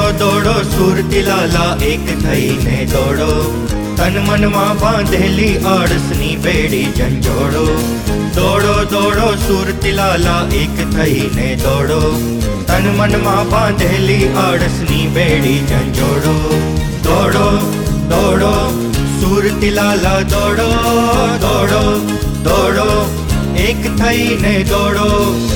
દોડો સુરતીલાલા એક થઈને દોડો, તન મનમાં બાંધેલી આળસની બેડી ઝંઝોડો. દોડો દોડો સુરતીલાલા એક થઈને દોડો, તન મનમાં બાંધેલી આળસની બેડી ઝંઝોડો. દોડો દોડો સુરતીલાલા દોડો, દોડો દોડો એક થઈને દોડો.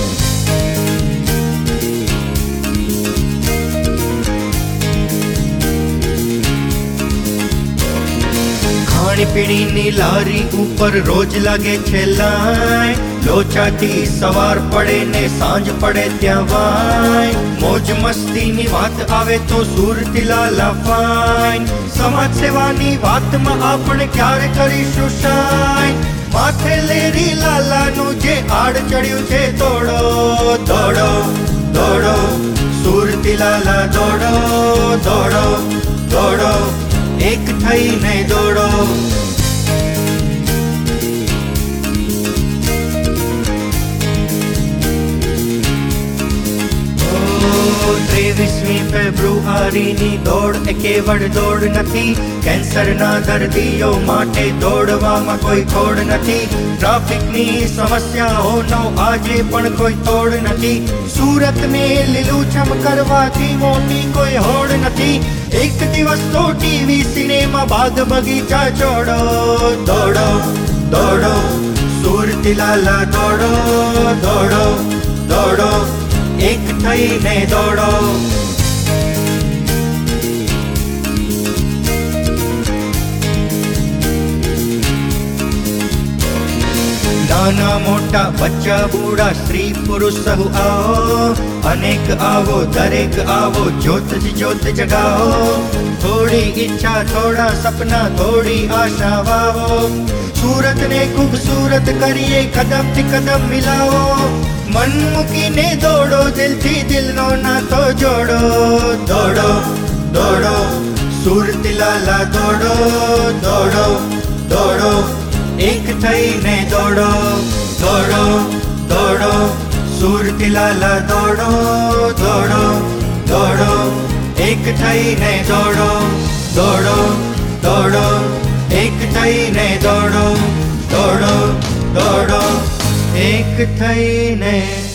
ખાણીપીણીની લારી ઉપર રોજ લાગે છે લાય, લોચાથી સવાર પડે ને સાંજ પડે ત્યાં વાય. મોજ મસ્તીની વાત આવે તો સુરતીલાલા ફાઈન, સમાજ સેવાની વાતમાં આપણે ક્યારે કરીશું શાઈન. માથે લેરી લાલાનું જે આડ ચડ્યું છે તોડો, દોડો દોડો સુરતીલાલા દોડો, દોડો દોડો એક થઈને દોડો. 23મી ફેબ્રુઆરીની દોડ એ કેવળ દોડ નથી, કેન્સરના દર્દીઓ માટે દોડવામાં કોઈ ખોડ નથી. ટ્રાફિકની સમસ્યાઓનો આજે પણ કોઈ તોડ નથી, સુરતને લીલુંછમ કરવાથી મોટી કોઈ હોડ નથી. એક દિવસ તો ટીવી સિનેમા બાગ બગીચા છોડો, દોડો દોડો સુરતીલાલા દોડો, દોડો દોડો એક થઈને દોડો. નાના મોટા બચ્ચા બુડા સ્ત્રી પુરુષ સહુ આવો, અનેક આવો દરેક આવો, જ્યોત જ જ્યોત જગાવો. થોડી ઈચ્છા થોડા સપના થોડી આશા વાવો, સુરતને ખૂબસૂરત કરીએ કદમથી કદમ મિલાવો. મન મૂકીને દોડો દિલથી દિલનો નાતો જોડો, દોડો દોડો સુરતીલાલા દોડો, દોડો દોડો એક થઈને દોડો. દોડો દોડો સુરતીલાલા દોડો, દોડો દોડો એક થઈને દોડો. દોડો દોડો એક થઈને દોડો, દોડો દોડો એક થઈને